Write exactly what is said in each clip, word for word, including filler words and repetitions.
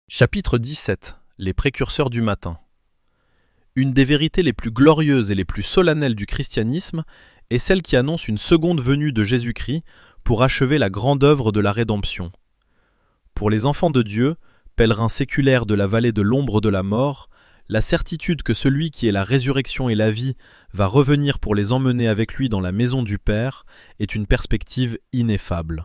Chapitre dix-sept. Les précurseurs du matin. Une des vérités les plus glorieuses et les plus solennelles du christianisme est celle qui annonce une seconde venue de Jésus-Christ pour achever la grande œuvre de la rédemption. Pour les enfants de Dieu, pèlerins séculaires de la vallée de l'ombre de la mort, la certitude que celui qui est la résurrection et la vie va revenir pour les emmener avec lui dans la maison du Père est une perspective ineffable.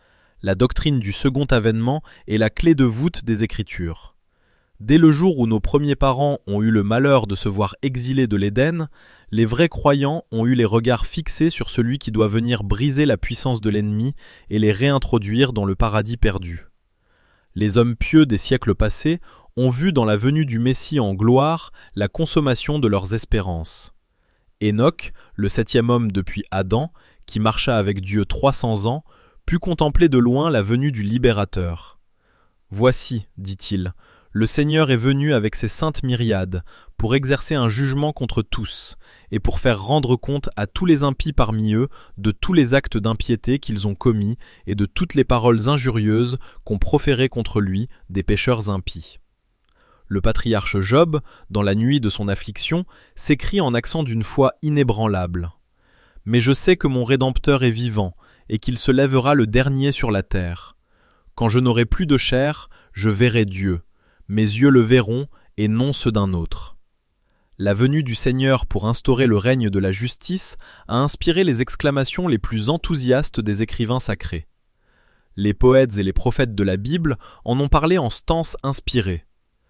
La doctrine du second avènement est la clé de voûte des Écritures. Dès le jour où nos premiers parents ont eu le malheur de se voir exilés de l'Éden, les vrais croyants ont eu les regards fixés sur celui qui doit venir briser la puissance de l'ennemi et les réintroduire dans le paradis perdu. Les hommes pieux des siècles passés ont vu dans la venue du Messie en gloire la consommation de leurs espérances. Enoch, le septième homme depuis Adam, qui marcha avec Dieu trois cents ans, put contempler de loin la venue du Libérateur. « Voici, dit-il, le Seigneur est venu avec ses saintes myriades pour exercer un jugement contre tous et pour faire rendre compte à tous les impies parmi eux de tous les actes d'impiété qu'ils ont commis et de toutes les paroles injurieuses qu'ont proférées contre lui des pécheurs impies. » Le patriarche Job, dans la nuit de son affliction, s'écrie en accent d'une foi inébranlable. « Mais je sais que mon Rédempteur est vivant, et qu'il se lèvera le dernier sur la terre. Quand je n'aurai plus de chair, je verrai Dieu. Mes yeux le verront, et non ceux d'un autre. » La venue du Seigneur pour instaurer le règne de la justice a inspiré les exclamations les plus enthousiastes des écrivains sacrés. Les poètes et les prophètes de la Bible en ont parlé en stances inspirées.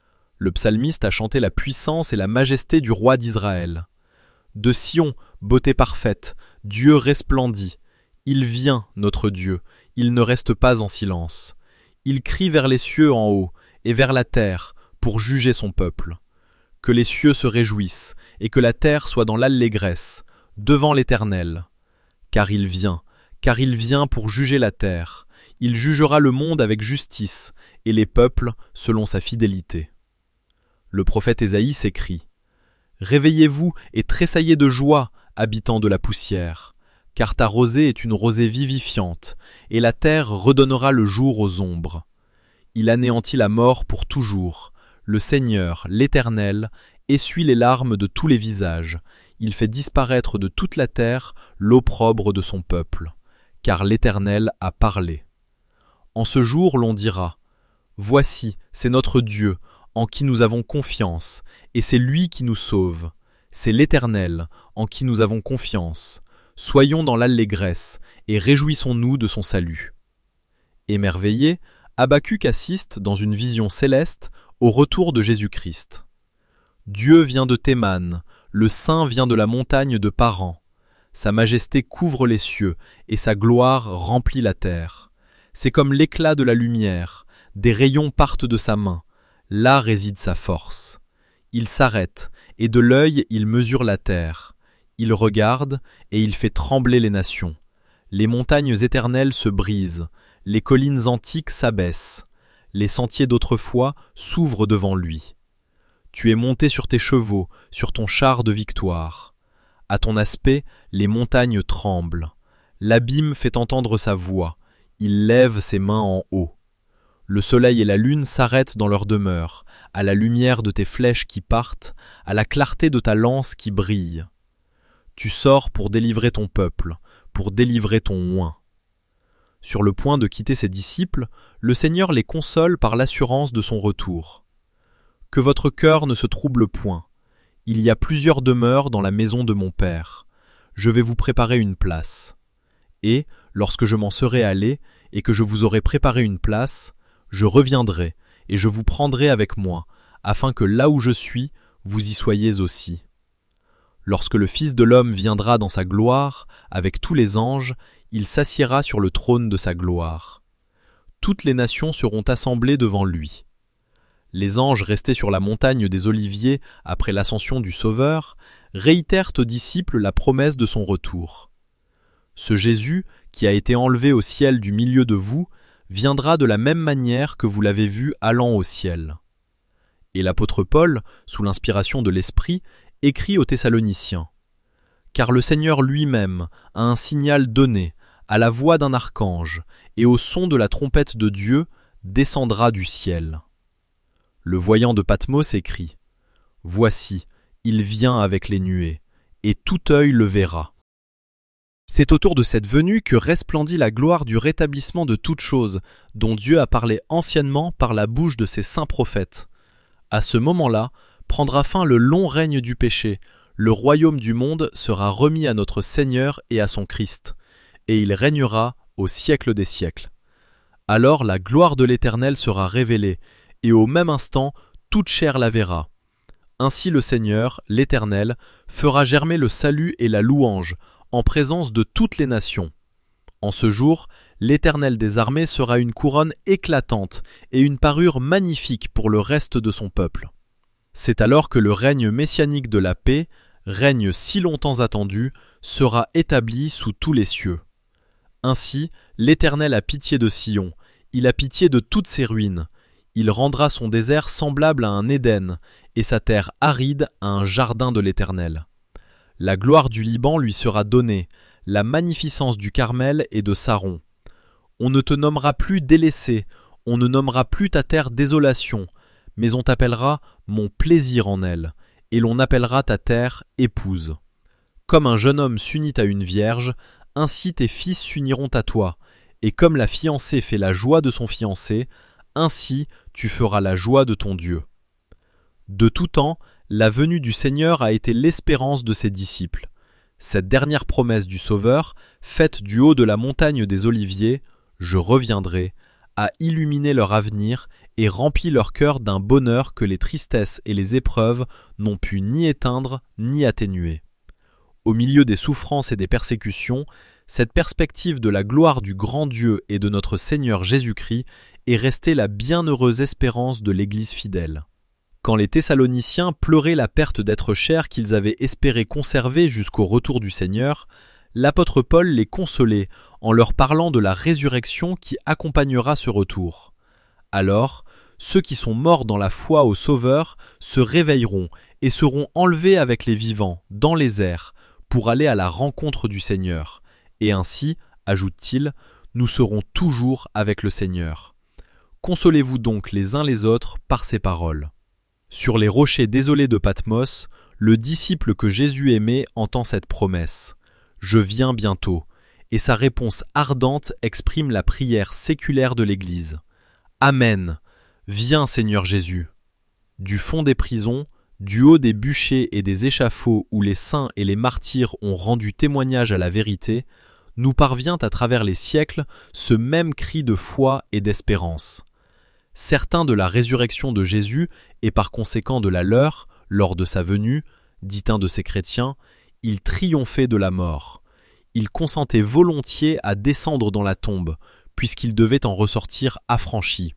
Le psalmiste a chanté la puissance et la majesté du roi d'Israël. De Sion, beauté parfaite, Dieu resplendit. Il vient, notre Dieu, il ne reste pas en silence. Il crie vers les cieux en haut et vers la terre pour juger son peuple. Que les cieux se réjouissent et que la terre soit dans l'allégresse, devant l'Éternel. Car il vient, car il vient pour juger la terre. Il jugera le monde avec justice et les peuples selon sa fidélité. Le prophète Ésaïe s'écrie « Réveillez-vous et tressaillez de joie, habitants de la poussière. Car ta rosée est une rosée vivifiante, et la terre redonnera le jour aux ombres. Il anéantit la mort pour toujours. Le Seigneur, l'Éternel, essuie les larmes de tous les visages. Il fait disparaître de toute la terre l'opprobre de son peuple. Car l'Éternel a parlé. En ce jour, l'on dira « Voici, c'est notre Dieu, en qui nous avons confiance, et c'est lui qui nous sauve. C'est l'Éternel, en qui nous avons confiance. » Soyons dans l'allégresse et réjouissons-nous de son salut. Émerveillé, Habacuc assiste, dans une vision céleste, au retour de Jésus-Christ. Dieu vient de Théman, le Saint vient de la montagne de Paran. Sa majesté couvre les cieux et sa gloire remplit la terre. C'est comme l'éclat de la lumière, des rayons partent de sa main. Là réside sa force. Il s'arrête et de l'œil il mesure la terre. Il regarde, et il fait trembler les nations. Les montagnes éternelles se brisent, les collines antiques s'abaissent. Les sentiers d'autrefois s'ouvrent devant lui. Tu es monté sur tes chevaux, sur ton char de victoire. À ton aspect, les montagnes tremblent. L'abîme fait entendre sa voix. Il lève ses mains en haut. Le soleil et la lune s'arrêtent dans leur demeure, à la lumière de tes flèches qui partent, à la clarté de ta lance qui brille. Tu sors pour délivrer ton peuple, pour délivrer ton oint. Sur le point de quitter ses disciples, le Seigneur les console par l'assurance de son retour. Que votre cœur ne se trouble point. Il y a plusieurs demeures dans la maison de mon Père. Je vais vous préparer une place. Et, lorsque je m'en serai allé, et que je vous aurai préparé une place, je reviendrai, et je vous prendrai avec moi, afin que là où je suis, vous y soyez aussi. Lorsque le Fils de l'homme viendra dans sa gloire, avec tous les anges, il s'assiera sur le trône de sa gloire. Toutes les nations seront assemblées devant lui. Les anges restés sur la montagne des Oliviers après l'ascension du Sauveur réitèrent aux disciples la promesse de son retour. Ce Jésus, qui a été enlevé au ciel du milieu de vous, viendra de la même manière que vous l'avez vu allant au ciel. Et l'apôtre Paul, sous l'inspiration de l'Esprit, écrit aux Thessaloniciens. Car le Seigneur lui-même a un signal donné, à la voix d'un archange, et au son de la trompette de Dieu, descendra du ciel. Le voyant de Patmos écrit « Voici, il vient avec les nuées, et tout œil le verra. » C'est autour de cette venue que resplendit la gloire du rétablissement de toutes choses, dont Dieu a parlé anciennement par la bouche de ses saints prophètes. À ce moment-là, prendra fin le long règne du péché, le royaume du monde sera remis à notre Seigneur et à son Christ, et il régnera au siècle des siècles. Alors la gloire de l'Éternel sera révélée, et au même instant, toute chair la verra. Ainsi le Seigneur, l'Éternel, fera germer le salut et la louange, en présence de toutes les nations. En ce jour, l'Éternel des armées sera une couronne éclatante et une parure magnifique pour le reste de son peuple. C'est alors que le règne messianique de la paix, règne si longtemps attendu, sera établi sous tous les cieux. Ainsi, l'Éternel a pitié de Sion, il a pitié de toutes ses ruines. Il rendra son désert semblable à un Éden, et sa terre aride à un jardin de l'Éternel. La gloire du Liban lui sera donnée, la magnificence du Carmel et de Saron. On ne te nommera plus délaissé, on ne nommera plus ta terre désolation, mais on t'appellera mon plaisir en elle, et l'on appellera ta terre épouse. Comme un jeune homme s'unit à une vierge, ainsi tes fils s'uniront à toi, et comme la fiancée fait la joie de son fiancé, ainsi tu feras la joie de ton Dieu. De tout temps, la venue du Seigneur a été l'espérance de ses disciples. Cette dernière promesse du Sauveur, faite du haut de la montagne des Oliviers, « Je reviendrai », a illuminé leur avenir et rempli leur cœur d'un bonheur que les tristesses et les épreuves n'ont pu ni éteindre ni atténuer. Au milieu des souffrances et des persécutions, cette perspective de la gloire du grand Dieu et de notre Seigneur Jésus-Christ est restée la bienheureuse espérance de l'Église fidèle. Quand les Thessaloniciens pleuraient la perte d'êtres chers qu'ils avaient espéré conserver jusqu'au retour du Seigneur, l'apôtre Paul les consolait en leur parlant de la résurrection qui accompagnera ce retour. Alors, ceux qui sont morts dans la foi au Sauveur se réveilleront et seront enlevés avec les vivants dans les airs pour aller à la rencontre du Seigneur. Et ainsi, ajoute-t-il, nous serons toujours avec le Seigneur. Consolez-vous donc les uns les autres par ces paroles. Sur les rochers désolés de Patmos, le disciple que Jésus aimait entend cette promesse « Je viens bientôt » et sa réponse ardente exprime la prière séculaire de l'Église. « Amen, viens Seigneur Jésus » Du fond des prisons, du haut des bûchers et des échafauds où les saints et les martyrs ont rendu témoignage à la vérité, nous parvient à travers les siècles ce même cri de foi et d'espérance. Certains de la résurrection de Jésus et par conséquent de la leur, lors de sa venue, dit un de ces chrétiens, ils triomphaient de la mort. Ils consentaient volontiers à descendre dans la tombe, puisqu'ils devaient en ressortir affranchis.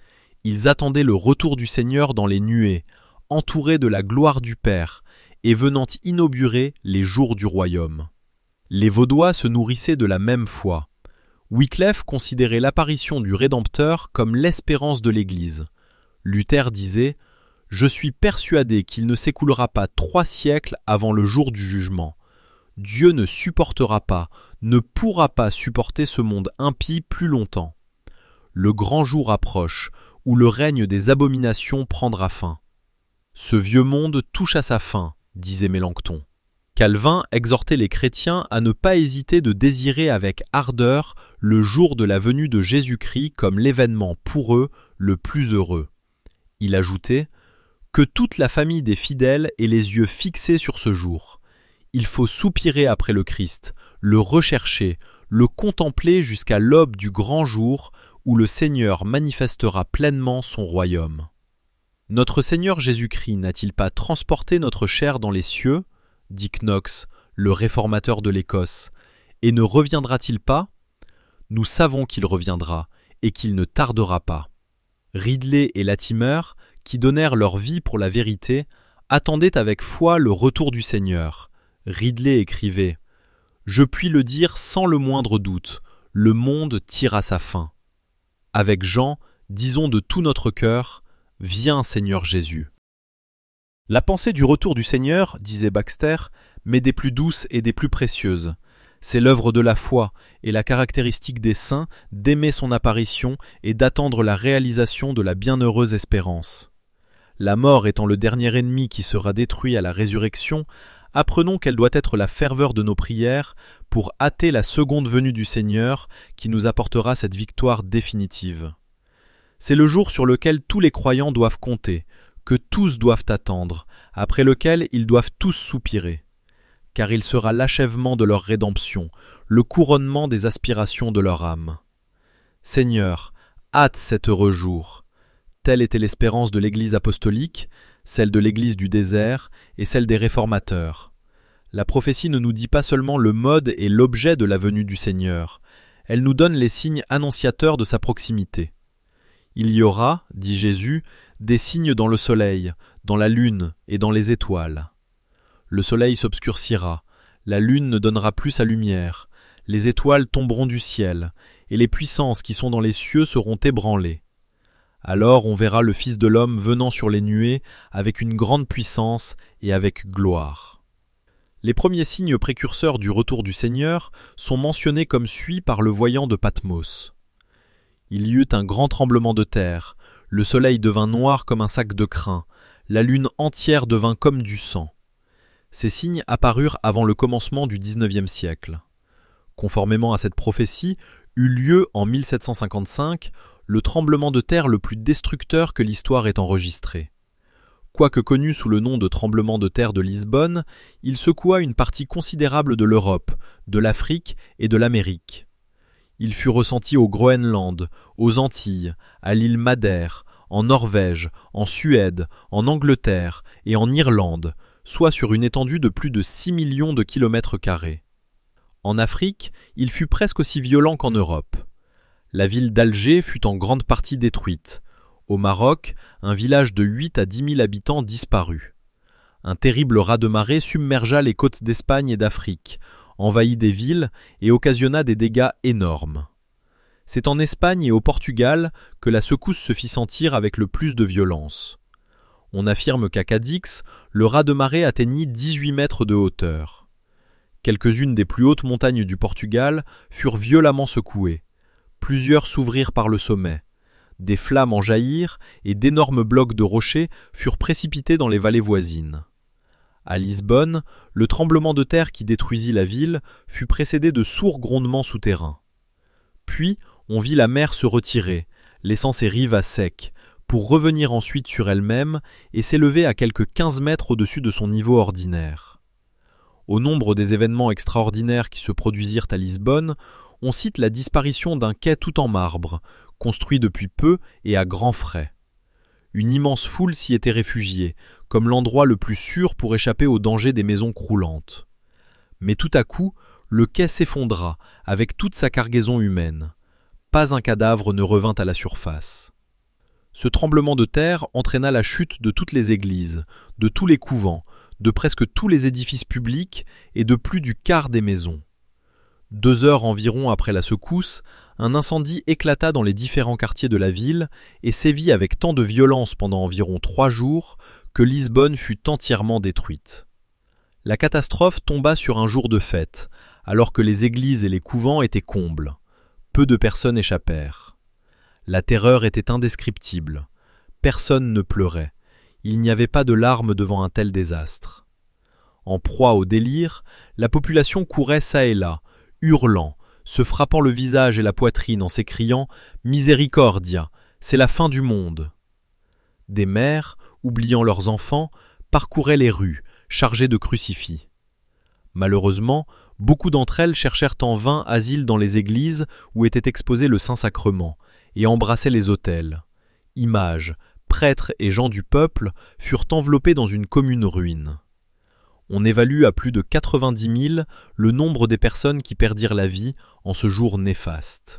Ils attendaient le retour du Seigneur dans les nuées, entourés de la gloire du Père, et venant inaugurer les jours du royaume. Les Vaudois se nourrissaient de la même foi. Wycliffe considérait l'apparition du Rédempteur comme l'espérance de l'Église. Luther disait « Je suis persuadé qu'il ne s'écoulera pas trois siècles avant le jour du jugement. Dieu ne supportera pas, ne pourra pas supporter ce monde impie plus longtemps. Le grand jour approche, où le règne des abominations prendra fin. Ce vieux monde touche à sa fin, disait Mélenchon. Calvin exhortait les chrétiens à ne pas hésiter de désirer avec ardeur le jour de la venue de Jésus-Christ comme l'événement pour eux le plus heureux. Il ajoutait « Que toute la famille des fidèles ait les yeux fixés sur ce jour. Il faut soupirer après le Christ, le rechercher, le contempler jusqu'à l'aube du grand jour où le Seigneur manifestera pleinement son royaume. » Notre Seigneur Jésus-Christ n'a-t-il pas transporté notre chair dans les cieux, dit Knox, le réformateur de l'Écosse, et ne reviendra-t-il pas? Nous savons qu'il reviendra, et qu'il ne tardera pas. Ridley et Latimer, qui donnèrent leur vie pour la vérité, attendaient avec foi le retour du Seigneur. Ridley écrivait « Je puis le dire sans le moindre doute, le monde tire à sa fin. » Avec Jean, disons de tout notre cœur « Viens Seigneur Jésus ». La pensée du retour du Seigneur, disait Baxter, m'est des plus douces et des plus précieuses. C'est l'œuvre de la foi et la caractéristique des saints d'aimer son apparition et d'attendre la réalisation de la bienheureuse espérance. la mort étant le dernier ennemi qui sera détruit à la résurrection, apprenons quelle doit être la ferveur de nos prières pour hâter la seconde venue du Seigneur qui nous apportera cette victoire définitive. C'est le jour sur lequel tous les croyants doivent compter, que tous doivent attendre, après lequel ils doivent tous soupirer. Car il sera l'achèvement de leur rédemption, le couronnement des aspirations de leur âme. Seigneur, hâte cet heureux jour. Telle était l'espérance de l'Église apostolique, celle de l'Église du désert et celle des réformateurs. La prophétie ne nous dit pas seulement le mode et l'objet de la venue du Seigneur, elle nous donne les signes annonciateurs de sa proximité. Il y aura, dit Jésus, des signes dans le soleil, dans la lune et dans les étoiles. Le soleil s'obscurcira, la lune ne donnera plus sa lumière, les étoiles tomberont du ciel, et les puissances qui sont dans les cieux seront ébranlées. Alors on verra le Fils de l'homme venant sur les nuées avec une grande puissance et avec gloire. Les premiers signes précurseurs du retour du Seigneur sont mentionnés comme suit par le voyant de Patmos. Il y eut un grand tremblement de terre, le soleil devint noir comme un sac de crin, la lune entière devint comme du sang. Ces signes apparurent avant le commencement du dix-neuvième siècle. Conformément à cette prophétie, eut lieu en mille sept cent cinquante-cinq le tremblement de terre le plus destructeur que l'histoire ait enregistré. Quoique connu sous le nom de tremblement de terre de Lisbonne, il secoua une partie considérable de l'Europe, de l'Afrique et de l'Amérique. Il fut ressenti au Groenland, aux Antilles, à l'île Madère, en Norvège, en Suède, en Angleterre et en Irlande, soit sur une étendue de plus de six millions de kilomètres carrés. En Afrique, il fut presque aussi violent qu'en Europe. La ville d'Alger fut en grande partie détruite. Au Maroc, un village de huit à dix mille habitants disparut. Un terrible raz-de-marée submergea les côtes d'Espagne et d'Afrique, envahit des villes et occasionna des dégâts énormes. C'est en Espagne et au Portugal que la secousse se fit sentir avec le plus de violence. On affirme qu'à Cadix, le raz-de-marée atteignit dix-huit mètres de hauteur. Quelques-unes des plus hautes montagnes du Portugal furent violemment secouées. Plusieurs s'ouvrirent par le sommet. Des flammes en jaillirent et d'énormes blocs de rochers furent précipités dans les vallées voisines. À Lisbonne, le tremblement de terre qui détruisit la ville fut précédé de sourds grondements souterrains. Puis, on vit la mer se retirer, laissant ses rives à sec, pour revenir ensuite sur elle-même et s'élever à quelques quinze mètres au-dessus de son niveau ordinaire. Au nombre des événements extraordinaires qui se produisirent à Lisbonne, on cite la disparition d'un quai tout en marbre, construit depuis peu et à grands frais. Une immense foule s'y était réfugiée, comme l'endroit le plus sûr pour échapper aux dangers des maisons croulantes. Mais tout à coup, le quai s'effondra, avec toute sa cargaison humaine. Pas un cadavre ne revint à la surface. Ce tremblement de terre entraîna la chute de toutes les églises, de tous les couvents, de presque tous les édifices publics et de plus du quart des maisons. Deux heures environ après la secousse, un incendie éclata dans les différents quartiers de la ville et sévit avec tant de violence pendant environ trois jours que Lisbonne fut entièrement détruite. La catastrophe tomba sur un jour de fête, alors que les églises et les couvents étaient combles. Peu de personnes échappèrent. La terreur était indescriptible. Personne ne pleurait. Il n'y avait pas de larmes devant un tel désastre. En proie au délire, la population courait çà et là, hurlant, se frappant le visage et la poitrine en s'écriant « Miséricordia, c'est la fin du monde !» Des mères, oubliant leurs enfants, parcouraient les rues, chargées de crucifix. Malheureusement, beaucoup d'entre elles cherchèrent en vain asile dans les églises où était exposé le Saint-Sacrement, et embrassaient les autels. Images, prêtres et gens du peuple furent enveloppés dans une commune ruine. On évalue à plus de quatre-vingt-dix mille le nombre des personnes qui perdirent la vie en ce jour néfaste.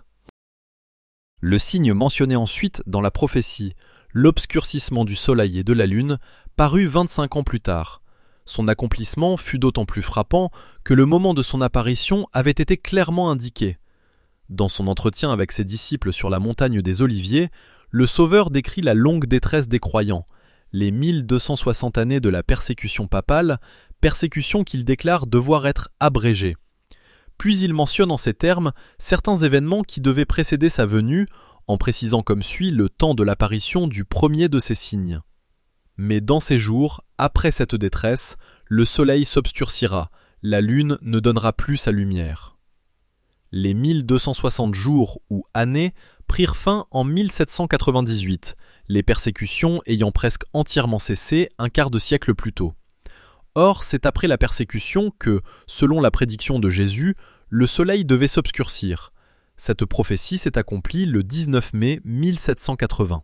Le signe mentionné ensuite dans la prophétie, l'obscurcissement du soleil et de la lune, parut vingt-cinq ans plus tard. Son accomplissement fut d'autant plus frappant que le moment de son apparition avait été clairement indiqué. Dans son entretien avec ses disciples sur la montagne des Oliviers, le Sauveur décrit la longue détresse des croyants, les mille deux cent soixante années de la persécution papale, persécution qu'il déclare devoir être abrégée. Puis il mentionne en ces termes certains événements qui devaient précéder sa venue, en précisant comme suit le temps de l'apparition du premier de ces signes. Mais dans ces jours, après cette détresse, le soleil s'obscurcira, la lune ne donnera plus sa lumière. Les mille deux cent soixante jours ou années prirent fin en mille sept cent quatre-vingt-dix-huit, les persécutions ayant presque entièrement cessé un quart de siècle plus tôt. Or, c'est après la persécution que, selon la prédiction de Jésus, le soleil devait s'obscurcir. Cette prophétie s'est accomplie le dix-neuf mai mille sept cent quatre-vingts.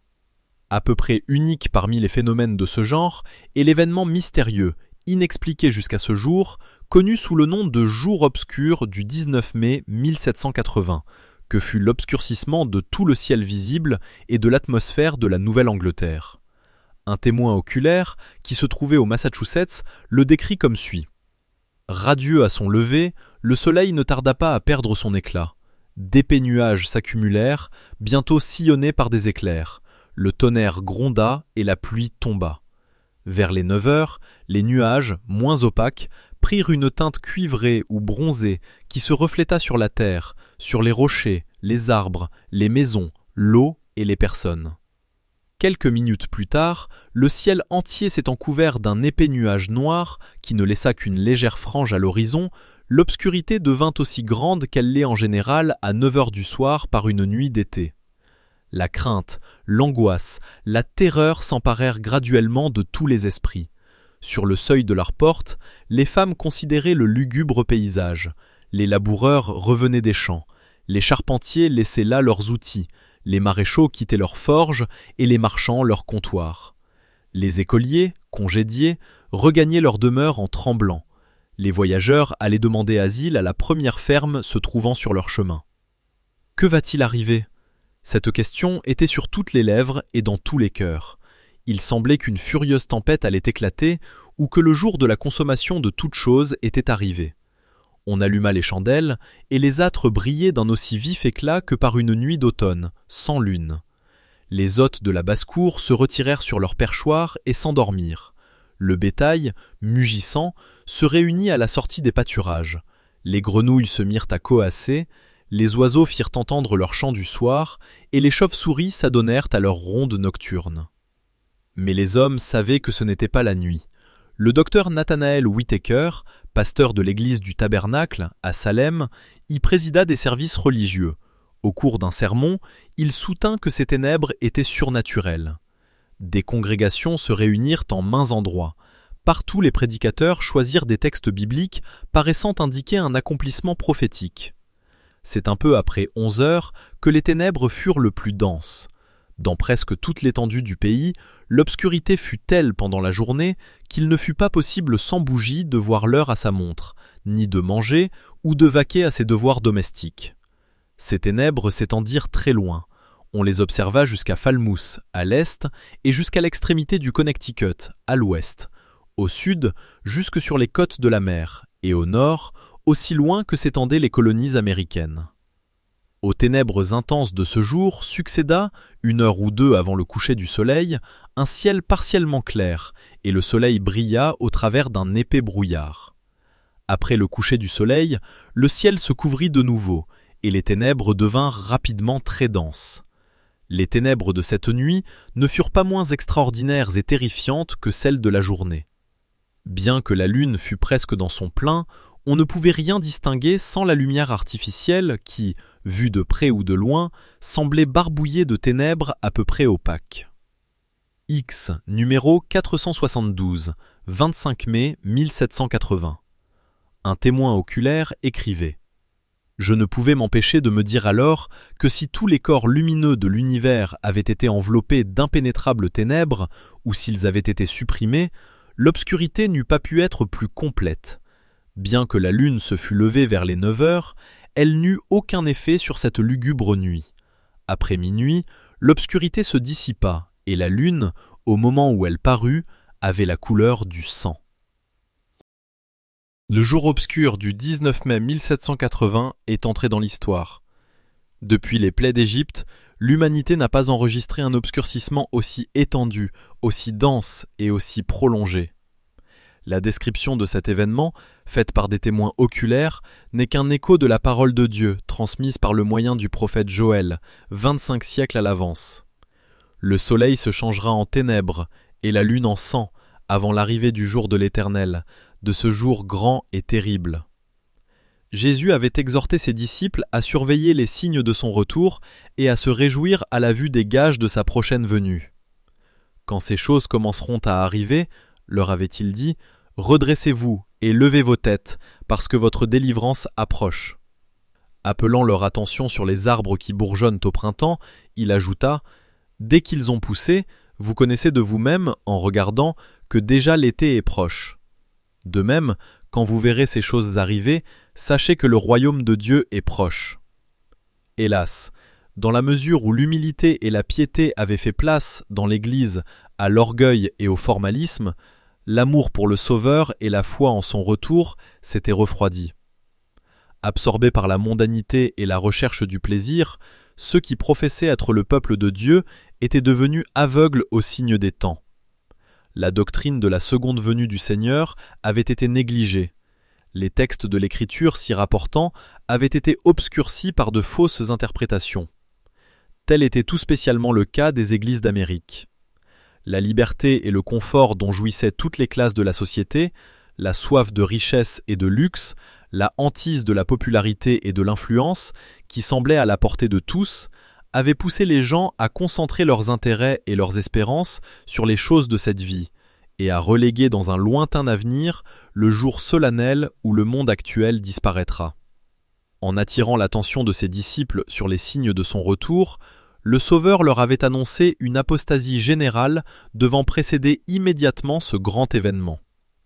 À peu près unique parmi les phénomènes de ce genre est l'événement mystérieux, inexpliqué jusqu'à ce jour, connu sous le nom de jour obscur du dix-neuf mai mille sept cent quatre-vingts, que fut l'obscurcissement de tout le ciel visible et de l'atmosphère de la Nouvelle-Angleterre. Un témoin oculaire, qui se trouvait au Massachusetts, le décrit comme suit. Radieux à son lever, le soleil ne tarda pas à perdre son éclat. D'épais nuages s'accumulèrent, bientôt sillonnés par des éclairs. Le tonnerre gronda et la pluie tomba. Vers les neuf heures, les nuages, moins opaques, prirent une teinte cuivrée ou bronzée qui se refléta sur la terre, sur les rochers, les arbres, les maisons, l'eau et les personnes. Quelques minutes plus tard, le ciel entier s'étant couvert d'un épais nuage noir qui ne laissa qu'une légère frange à l'horizon, l'obscurité devint aussi grande qu'elle l'est en général à neuf heures du soir par une nuit d'été. La crainte, l'angoisse, la terreur s'emparèrent graduellement de tous les esprits. Sur le seuil de leur porte, les femmes considéraient le lugubre paysage. Les laboureurs revenaient des champs. Les charpentiers laissaient là leurs outils. Les maréchaux quittaient leurs forges et les marchands leurs comptoirs. Les écoliers, congédiés, regagnaient leur demeure en tremblant. Les voyageurs allaient demander asile à la première ferme se trouvant sur leur chemin. Que va-t-il arriver ? Cette question était sur toutes les lèvres et dans tous les cœurs. Il semblait qu'une furieuse tempête allait éclater ou que le jour de la consommation de toutes choses était arrivé. On alluma les chandelles et les âtres brillaient d'un aussi vif éclat que par une nuit d'automne, sans lune. Les hôtes de la basse-cour se retirèrent sur leurs perchoirs et s'endormirent. Le bétail, mugissant, se réunit à la sortie des pâturages. Les grenouilles se mirent à coasser, les oiseaux firent entendre leur chant du soir, et les chauves-souris s'adonnèrent à leur ronde nocturne. Mais les hommes savaient que ce n'était pas la nuit. Le docteur Nathanael Whitaker, pasteur de l'église du Tabernacle, à Salem, y présida des services religieux. Au cours d'un sermon, il soutint que ces ténèbres étaient surnaturelles. Des congrégations se réunirent en maints endroits. Partout les prédicateurs choisirent des textes bibliques paraissant indiquer un accomplissement prophétique. C'est un peu après onze heures que les ténèbres furent le plus denses. Dans presque toute l'étendue du pays, l'obscurité fut telle pendant la journée qu'il ne fut pas possible sans bougie de voir l'heure à sa montre, ni de manger ou de vaquer à ses devoirs domestiques. Ces ténèbres s'étendirent très loin. On les observa jusqu'à Falmouth, à l'est, et jusqu'à l'extrémité du Connecticut, à l'ouest. Au sud, jusque sur les côtes de la mer, et au nord, aussi loin que s'étendaient les colonies américaines. Aux ténèbres intenses de ce jour succéda, une heure ou deux avant le coucher du soleil, un ciel partiellement clair, et le soleil brilla au travers d'un épais brouillard. Après le coucher du soleil, le ciel se couvrit de nouveau, et les ténèbres devinrent rapidement très denses. Les ténèbres de cette nuit ne furent pas moins extraordinaires et terrifiantes que celles de la journée. Bien que la lune fût presque dans son plein, on ne pouvait rien distinguer sans la lumière artificielle qui, vue de près ou de loin, semblait barbouillée de ténèbres à peu près opaques. X, numéro quatre cent soixante-douze, vingt-cinq mai mille sept cent quatre-vingts. Un témoin oculaire écrivait « Je ne pouvais m'empêcher de me dire alors que si tous les corps lumineux de l'univers avaient été enveloppés d'impénétrables ténèbres, ou s'ils avaient été supprimés, l'obscurité n'eût pas pu être plus complète. Bien que la lune se fût levée vers les neuf heures, elle n'eut aucun effet sur cette lugubre nuit. Après minuit, l'obscurité se dissipa, et la lune, au moment où elle parut, avait la couleur du sang. Le jour obscur du dix-neuf mai mille sept cent quatre-vingts est entré dans l'histoire. Depuis les plaies d'Égypte, l'humanité n'a pas enregistré un obscurcissement aussi étendu, aussi dense et aussi prolongé. La description de cet événement, faite par des témoins oculaires, n'est qu'un écho de la parole de Dieu, transmise par le moyen du prophète Joël, vingt-cinq siècles à l'avance. Le soleil se changera en ténèbres, et la lune en sang, avant l'arrivée du jour de l'Éternel, de ce jour grand et terrible. Jésus avait exhorté ses disciples à surveiller les signes de son retour et à se réjouir à la vue des gages de sa prochaine venue. Quand ces choses commenceront à arriver, leur avait-il dit, « Redressez-vous et levez vos têtes, parce que votre délivrance approche. » Appelant leur attention sur les arbres qui bourgeonnent au printemps, il ajouta, « Dès qu'ils ont poussé, vous connaissez de vous-même, en regardant, que déjà l'été est proche. De même, quand vous verrez ces choses arriver, sachez que le royaume de Dieu est proche. » Hélas, dans la mesure où l'humilité et la piété avaient fait place, dans l'Église, à l'orgueil et au formalisme, l'amour pour le Sauveur et la foi en son retour s'étaient refroidis. Absorbés par la mondanité et la recherche du plaisir, ceux qui professaient être le peuple de Dieu étaient devenus aveugles aux signes des temps. La doctrine de la seconde venue du Seigneur avait été négligée. Les textes de l'Écriture s'y rapportant avaient été obscurcis par de fausses interprétations. Tel était tout spécialement le cas des églises d'Amérique. La liberté et le confort dont jouissaient toutes les classes de la société, la soif de richesse et de luxe, la hantise de la popularité et de l'influence, qui semblait à la portée de tous, avaient poussé les gens à concentrer leurs intérêts et leurs espérances sur les choses de cette vie, et à reléguer dans un lointain avenir le jour solennel où le monde actuel disparaîtra. En attirant l'attention de ses disciples sur les signes de son retour, le Sauveur leur avait annoncé une apostasie générale devant précéder immédiatement ce grand événement.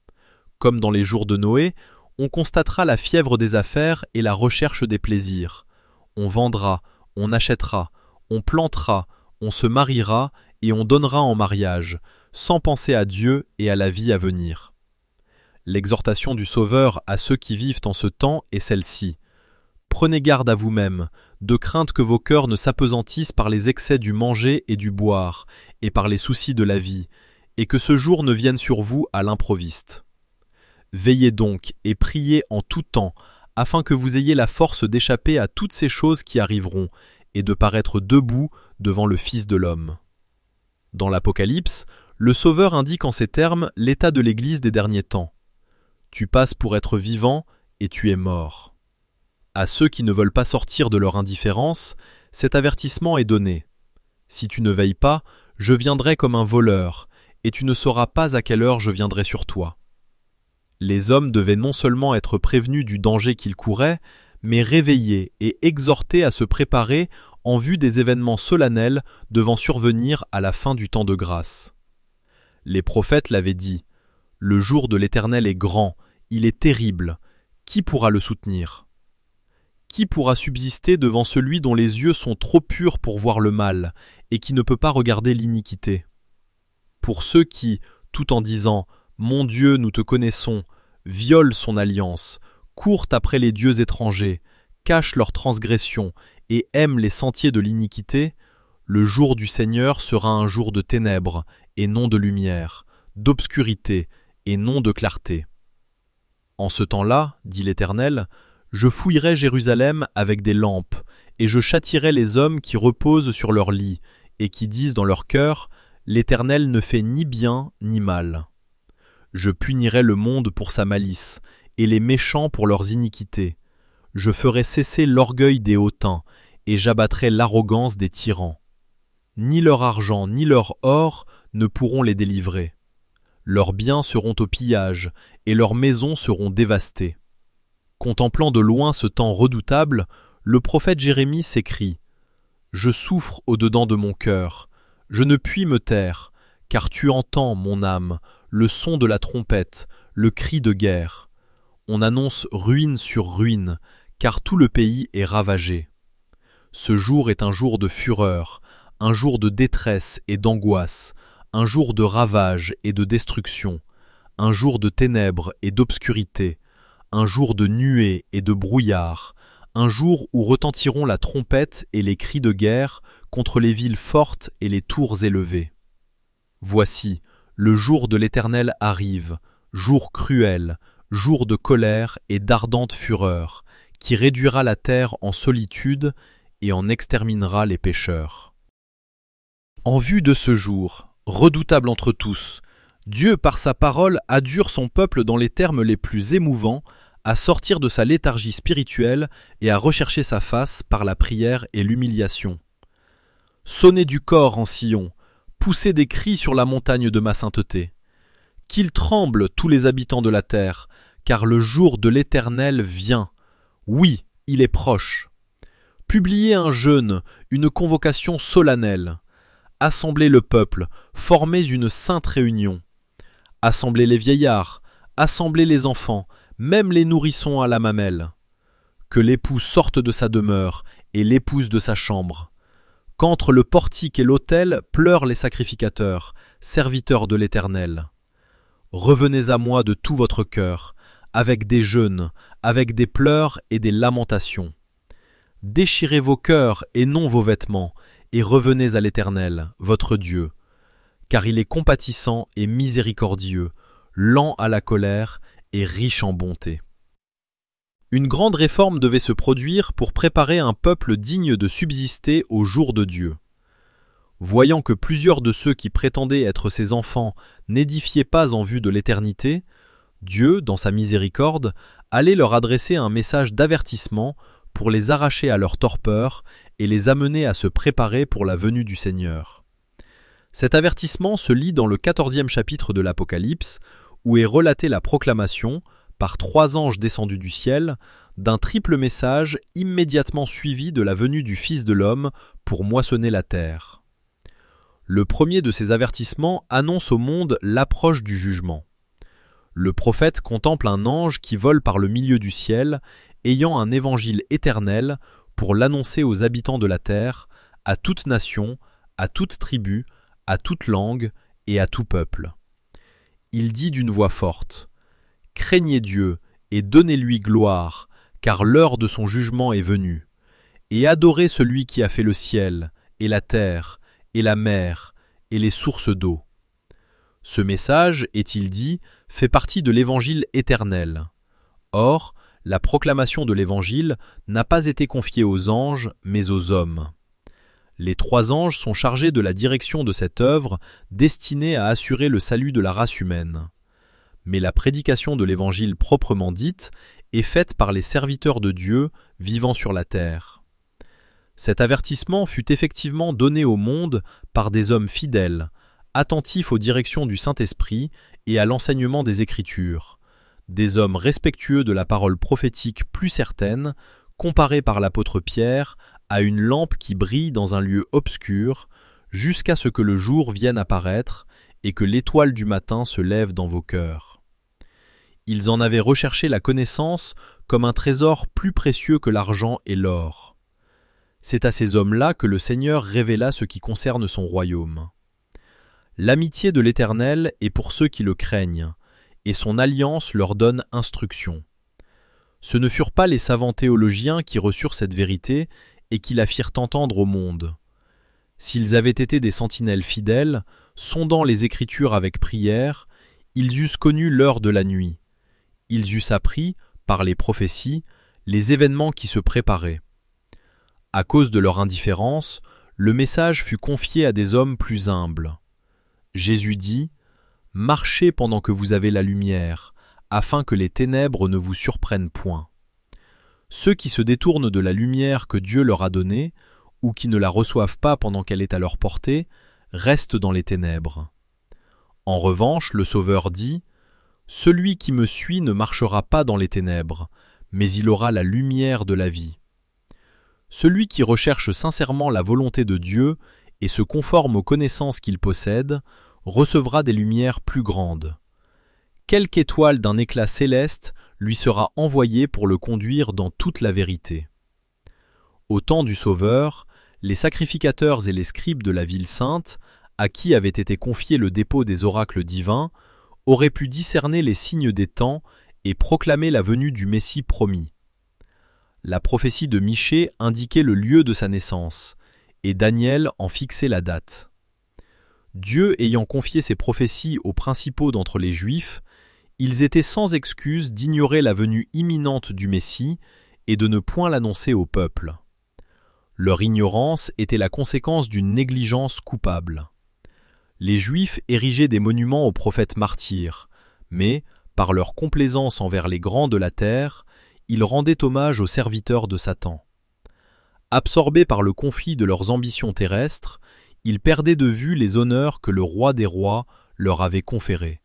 Comme dans les jours de Noé, on constatera la fièvre des affaires et la recherche des plaisirs. On vendra, on achètera, on plantera, on se mariera et on donnera en mariage, sans penser à Dieu et à la vie à venir. L'exhortation du Sauveur à ceux qui vivent en ce temps est celle-ci. Prenez garde à vous-même, de crainte que vos cœurs ne s'apesantissent par les excès du manger et du boire, et par les soucis de la vie, et que ce jour ne vienne sur vous à l'improviste. Veillez donc et priez en tout temps, afin que vous ayez la force d'échapper à toutes ces choses qui arriveront, et de paraître debout devant le Fils de l'homme. Dans l'Apocalypse, le Sauveur indique en ces termes l'état de l'Église des derniers temps. Tu passes pour être vivant, et tu es mort. À ceux qui ne veulent pas sortir de leur indifférence, cet avertissement est donné. Si tu ne veilles pas, je viendrai comme un voleur, et tu ne sauras pas à quelle heure je viendrai sur toi. Les hommes devaient non seulement être prévenus du danger qu'ils couraient, mais réveillés et exhortés à se préparer en vue des événements solennels devant survenir à la fin du temps de grâce. Les prophètes l'avaient dit, « Le jour de l'Éternel est grand, il est terrible, qui pourra le soutenir ? Qui pourra subsister devant celui dont les yeux sont trop purs pour voir le mal, et qui ne peut pas regarder l'iniquité ? Pour ceux qui, tout en disant « Mon Dieu, nous te connaissons », violent son alliance, courent après les dieux étrangers, cachent leurs transgressions et aiment les sentiers de l'iniquité, le jour du Seigneur sera un jour de ténèbres et non de lumière, d'obscurité et non de clarté. En ce temps-là, dit l'Éternel, je fouillerai Jérusalem avec des lampes, et je châtierai les hommes qui reposent sur leur lit, et qui disent dans leur cœur, l'Éternel ne fait ni bien ni mal. Je punirai le monde pour sa malice, et les méchants pour leurs iniquités. Je ferai cesser l'orgueil des hautains, et j'abattrai l'arrogance des tyrans. Ni leur argent ni leur or ne pourront les délivrer. Leurs biens seront au pillage, et leurs maisons seront dévastées. Contemplant de loin ce temps redoutable, le prophète Jérémie s'écrie « Je souffre au-dedans de mon cœur, je ne puis me taire, car tu entends, mon âme, le son de la trompette, le cri de guerre. On annonce ruine sur ruine, car tout le pays est ravagé. Ce jour est un jour de fureur, un jour de détresse et d'angoisse, un jour de ravage et de destruction, un jour de ténèbres et d'obscurité, un jour de nuées et de brouillard, un jour où retentiront la trompette et les cris de guerre contre les villes fortes et les tours élevées. Voici, le jour de l'Éternel arrive, jour cruel, jour de colère et d'ardente fureur, qui réduira la terre en solitude et en exterminera les pécheurs. En vue de ce jour, Redoutable entre tous, Dieu par sa parole adjure son peuple dans les termes les plus émouvants à sortir de sa léthargie spirituelle et à rechercher sa face par la prière et l'humiliation. Sonnez du corps en Sion, poussez des cris sur la montagne de ma sainteté. Qu'ils tremblent tous les habitants de la terre, car le jour de l'Éternel vient. Oui, il est proche. Publiez un jeûne, une convocation solennelle. Assemblez le peuple, formez une sainte réunion. Assemblez les vieillards, assemblez les enfants, même les nourrissons à la mamelle. Que l'époux sorte de sa demeure et l'épouse de sa chambre. Qu'entre le portique et l'autel pleurent les sacrificateurs, serviteurs de l'Éternel. Revenez à moi de tout votre cœur, avec des jeûnes, avec des pleurs et des lamentations. Déchirez vos cœurs et non vos vêtements, et revenez à l'Éternel, votre Dieu, car il est compatissant et miséricordieux, lent à la colère et riche en bonté. Une grande réforme devait se produire pour préparer un peuple digne de subsister au jour de Dieu. Voyant que plusieurs de ceux qui prétendaient être ses enfants n'édifiaient pas en vue de l'éternité, Dieu, dans sa miséricorde, allait leur adresser un message d'avertissement pour les arracher à leur torpeur et les amener à se préparer pour la venue du Seigneur. Cet avertissement se lit dans le quatorzième chapitre de l'Apocalypse, où est relatée la proclamation, par trois anges descendus du ciel, d'un triple message immédiatement suivi de la venue du Fils de l'homme pour moissonner la terre. Le premier de ces avertissements annonce au monde l'approche du jugement. Le prophète contemple un ange qui vole par le milieu du ciel, ayant un évangile éternel pour l'annoncer aux habitants de la terre, à toute nation, à toute tribu, à toute langue et à tout peuple. Il dit d'une voix forte : « Craignez Dieu et donnez-lui gloire, car l'heure de son jugement est venue. Et adorez celui qui a fait le ciel, et la terre, et la mer, et les sources d'eau. » Ce message, est-il dit, fait partie de l'évangile éternel. Or, la proclamation de l'évangile n'a pas été confiée aux anges, mais aux hommes. Les trois anges sont chargés de la direction de cette œuvre destinée à assurer le salut de la race humaine. Mais la prédication de l'évangile proprement dite est faite par les serviteurs de Dieu vivant sur la terre. Cet avertissement fut effectivement donné au monde par des hommes fidèles, attentifs aux directions du Saint-Esprit et à l'enseignement des Écritures, des hommes respectueux de la parole prophétique plus certaine, comparés par l'apôtre Pierre à une lampe qui brille dans un lieu obscur, jusqu'à ce que le jour vienne apparaître et que l'étoile du matin se lève dans vos cœurs. Ils en avaient recherché la connaissance comme un trésor plus précieux que l'argent et l'or. C'est à ces hommes-là que le Seigneur révéla ce qui concerne son royaume. L'amitié de l'Éternel est pour ceux qui le craignent, et son alliance leur donne instruction. Ce ne furent pas les savants théologiens qui reçurent cette vérité et qui la firent entendre au monde. S'ils avaient été des sentinelles fidèles, sondant les Écritures avec prière, ils eussent connu l'heure de la nuit. Ils eussent appris, par les prophéties, les événements qui se préparaient. À cause de leur indifférence, le message fut confié à des hommes plus humbles. Jésus dit : « Marchez pendant que vous avez la lumière, afin que les ténèbres ne vous surprennent point. » Ceux qui se détournent de la lumière que Dieu leur a donnée, ou qui ne la reçoivent pas pendant qu'elle est à leur portée, restent dans les ténèbres. En revanche, le Sauveur dit : « Celui qui me suit ne marchera pas dans les ténèbres, mais il aura la lumière de la vie. » Celui qui recherche sincèrement la volonté de Dieu et se conforme aux connaissances qu'il possède, recevra des lumières plus grandes. Quelque étoile d'un éclat céleste lui sera envoyée pour le conduire dans toute la vérité. Au temps du Sauveur, les sacrificateurs et les scribes de la ville sainte, à qui avait été confié le dépôt des oracles divins, auraient pu discerner les signes des temps et proclamer la venue du Messie promis. La prophétie de Michée indiquait le lieu de sa naissance, et Daniel en fixait la date. Dieu ayant confié ces prophéties aux principaux d'entre les Juifs, ils étaient sans excuse d'ignorer la venue imminente du Messie et de ne point l'annoncer au peuple. Leur ignorance était la conséquence d'une négligence coupable. Les Juifs érigeaient des monuments aux prophètes martyrs, mais, par leur complaisance envers les grands de la terre, ils rendaient hommage aux serviteurs de Satan. Absorbés par le conflit de leurs ambitions terrestres, ils perdaient de vue les honneurs que le roi des rois leur avait conférés.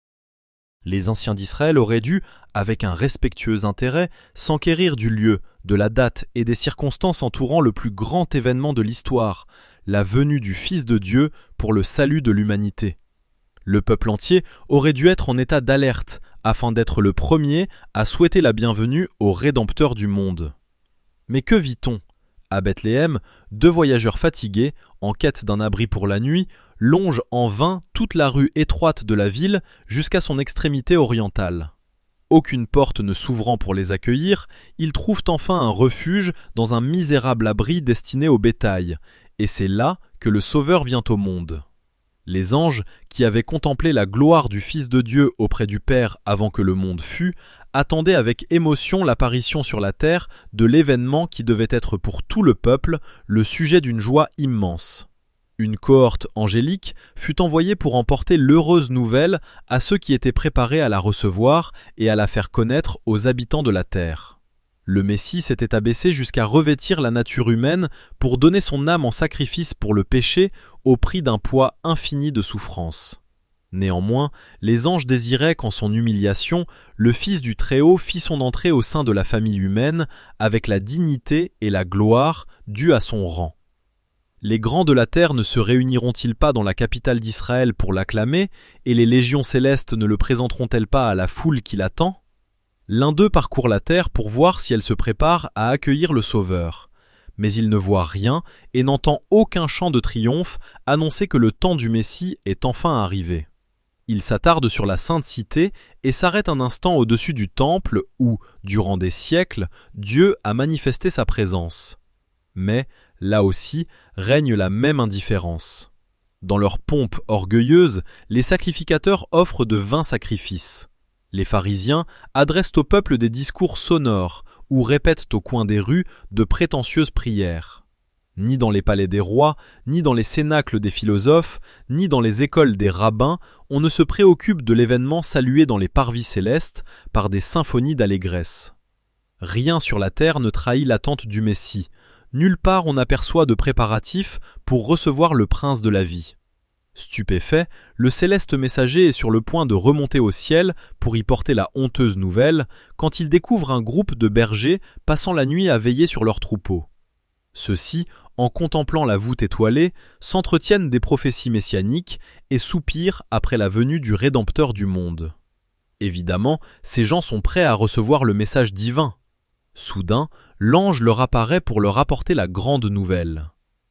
Les anciens d'Israël auraient dû, avec un respectueux intérêt, s'enquérir du lieu, de la date et des circonstances entourant le plus grand événement de l'histoire, la venue du Fils de Dieu pour le salut de l'humanité. Le peuple entier aurait dû être en état d'alerte, afin d'être le premier à souhaiter la bienvenue au Rédempteur du monde. Mais que vit-on ? À Bethléem, deux voyageurs fatigués, en quête d'un abri pour la nuit, longent en vain toute la rue étroite de la ville jusqu'à son extrémité orientale. Aucune porte ne s'ouvrant pour les accueillir, ils trouvent enfin un refuge dans un misérable abri destiné au bétail, et c'est là que le Sauveur vient au monde. Les anges, qui avaient contemplé la gloire du Fils de Dieu auprès du Père avant que le monde fût, attendaient avec émotion l'apparition sur la terre de l'événement qui devait être pour tout le peuple le sujet d'une joie immense. Une cohorte angélique fut envoyée pour emporter l'heureuse nouvelle à ceux qui étaient préparés à la recevoir et à la faire connaître aux habitants de la terre. Le Messie s'était abaissé jusqu'à revêtir la nature humaine pour donner son âme en sacrifice pour le péché au prix d'un poids infini de souffrance. Néanmoins, les anges désiraient qu'en son humiliation, le Fils du Très-Haut fît son entrée au sein de la famille humaine avec la dignité et la gloire dues à son rang. Les grands de la terre ne se réuniront-ils pas dans la capitale d'Israël pour l'acclamer, et les légions célestes ne le présenteront-elles pas à la foule qui l'attend ? L'un d'eux parcourt la terre pour voir si elle se prépare à accueillir le Sauveur. Mais il ne voit rien et n'entend aucun chant de triomphe annoncer que le temps du Messie est enfin arrivé. Il s'attarde sur la sainte cité et s'arrête un instant au-dessus du temple où, durant des siècles, Dieu a manifesté sa présence. Mais, là aussi, règne la même indifférence. Dans leur pompe orgueilleuse, les sacrificateurs offrent de vains sacrifices. Les pharisiens adressent au peuple des discours sonores ou répètent au coin des rues de prétentieuses prières. Ni dans les palais des rois, ni dans les cénacles des philosophes, ni dans les écoles des rabbins, on ne se préoccupe de l'événement salué dans les parvis célestes par des symphonies d'allégresse. Rien sur la terre ne trahit l'attente du Messie. Nulle part on n'aperçoit de préparatifs pour recevoir le prince de la vie. Stupéfait, le céleste messager est sur le point de remonter au ciel pour y porter la honteuse nouvelle quand il découvre un groupe de bergers passant la nuit à veiller sur leurs troupeaux. Ceux-ci, en contemplant la voûte étoilée, s'entretiennent des prophéties messianiques et soupirent après la venue du Rédempteur du monde. Évidemment, ces gens sont prêts à recevoir le message divin. Soudain, l'ange leur apparaît pour leur apporter la grande nouvelle.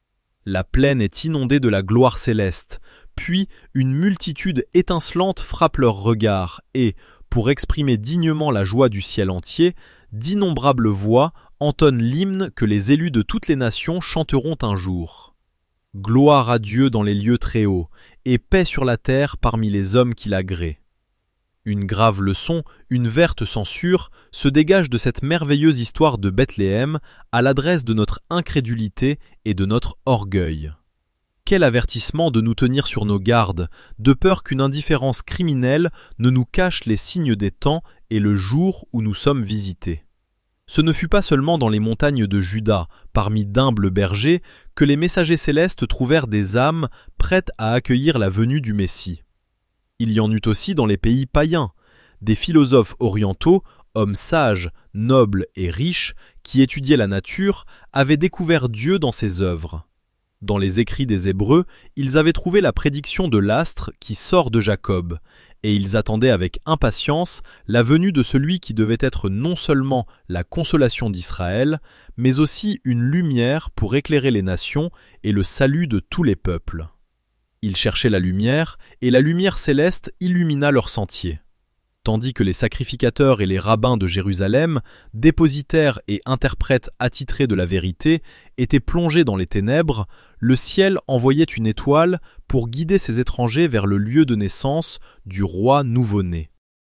La plaine est inondée de la gloire céleste, puis une multitude étincelante frappe leurs regards et, pour exprimer dignement la joie du ciel entier, d'innombrables voix entonnent l'hymne que les élus de toutes les nations chanteront un jour. Gloire à Dieu dans les lieux très hauts, et paix sur la terre parmi les hommes qui l'agréent. Une grave leçon, une verte censure, se dégage de cette merveilleuse histoire de Bethléem à l'adresse de notre incrédulité et de notre orgueil. Quel avertissement de nous tenir sur nos gardes, de peur qu'une indifférence criminelle ne nous cache les signes des temps et le jour où nous sommes visités. Ce ne fut pas seulement dans les montagnes de Juda, parmi d'humbles bergers, que les messagers célestes trouvèrent des âmes prêtes à accueillir la venue du Messie. Il y en eut aussi dans les pays païens, des philosophes orientaux, hommes sages, nobles et riches, qui étudiaient la nature, avaient découvert Dieu dans ses œuvres. Dans les écrits des Hébreux, ils avaient trouvé la prédiction de l'astre qui sort de Jacob, et ils attendaient avec impatience la venue de celui qui devait être non seulement la consolation d'Israël, mais aussi une lumière pour éclairer les nations et le salut de tous les peuples. Ils cherchaient la lumière, et la lumière céleste illumina leur sentier. Tandis que les sacrificateurs et les rabbins de Jérusalem, dépositaires et interprètes attitrés de la vérité, étaient plongés dans les ténèbres, le ciel envoyait une étoile pour guider ces étrangers vers le lieu de naissance du roi nouveau-né.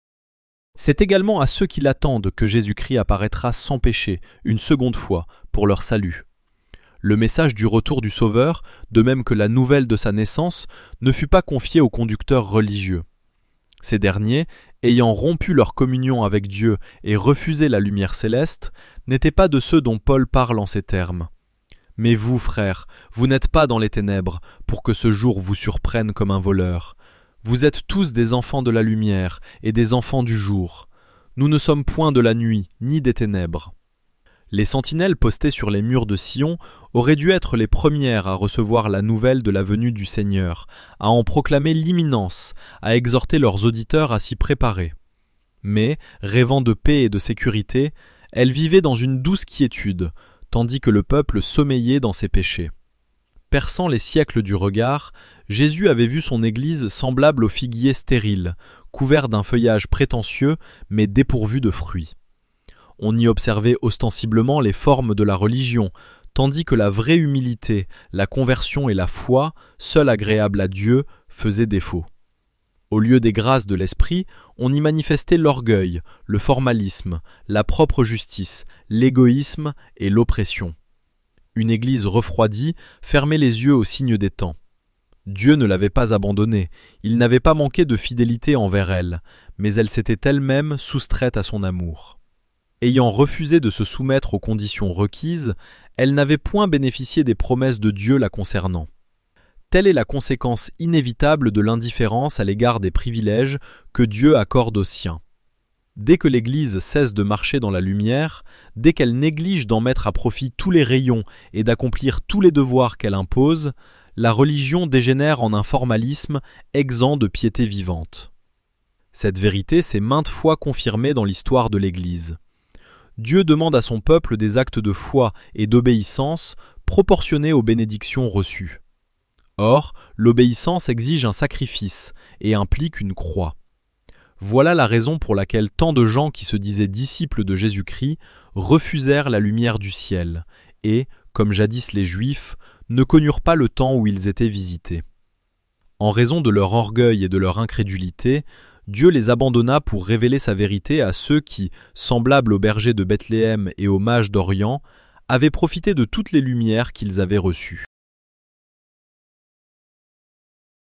C'est également à ceux qui l'attendent que Jésus-Christ apparaîtra sans péché, une seconde fois, pour leur salut. Le message du retour du Sauveur, de même que la nouvelle de sa naissance, ne fut pas confié aux conducteurs religieux. Ces derniers, ayant rompu leur communion avec Dieu et refusé la lumière céleste, n'étaient pas de ceux dont Paul parle en ces termes. « Mais vous, frères, vous n'êtes pas dans les ténèbres, pour que ce jour vous surprenne comme un voleur. Vous êtes tous des enfants de la lumière et des enfants du jour. Nous ne sommes point de la nuit, ni des ténèbres. » Les sentinelles postées sur les murs de Sion auraient dû être les premières à recevoir la nouvelle de la venue du Seigneur, à en proclamer l'imminence, à exhorter leurs auditeurs à s'y préparer. Mais, rêvant de paix et de sécurité, elles vivaient dans une douce quiétude, tandis que le peuple sommeillait dans ses péchés. Perçant les siècles du regard, Jésus avait vu son Église semblable au figuier stérile, couvert d'un feuillage prétentieux, mais dépourvu de fruits. On y observait ostensiblement les formes de la religion, tandis que la vraie humilité, la conversion et la foi, seules agréables à Dieu, faisaient défaut. Au lieu des grâces de l'esprit, on y manifestait l'orgueil, le formalisme, la propre justice, l'égoïsme et l'oppression. Une église refroidie fermait les yeux aux signes des temps. Dieu ne l'avait pas abandonnée, il n'avait pas manqué de fidélité envers elle, mais elle s'était elle-même soustraite à son amour. Ayant refusé de se soumettre aux conditions requises, elle n'avait point bénéficié des promesses de Dieu la concernant. Telle est la conséquence inévitable de l'indifférence à l'égard des privilèges que Dieu accorde aux siens. Dès que l'Église cesse de marcher dans la lumière, dès qu'elle néglige d'en mettre à profit tous les rayons et d'accomplir tous les devoirs qu'elle impose, la religion dégénère en un formalisme exempt de piété vivante. Cette vérité s'est maintes fois confirmée dans l'histoire de l'Église. Dieu demande à son peuple des actes de foi et d'obéissance proportionnés aux bénédictions reçues. Or, l'obéissance exige un sacrifice et implique une croix. Voilà la raison pour laquelle tant de gens qui se disaient disciples de Jésus-Christ refusèrent la lumière du ciel et, comme jadis les Juifs, ne connurent pas le temps où ils étaient visités. En raison de leur orgueil et de leur incrédulité, Dieu les abandonna pour révéler sa vérité à ceux qui, semblables aux bergers de Bethléem et aux mages d'Orient, avaient profité de toutes les lumières qu'ils avaient reçues.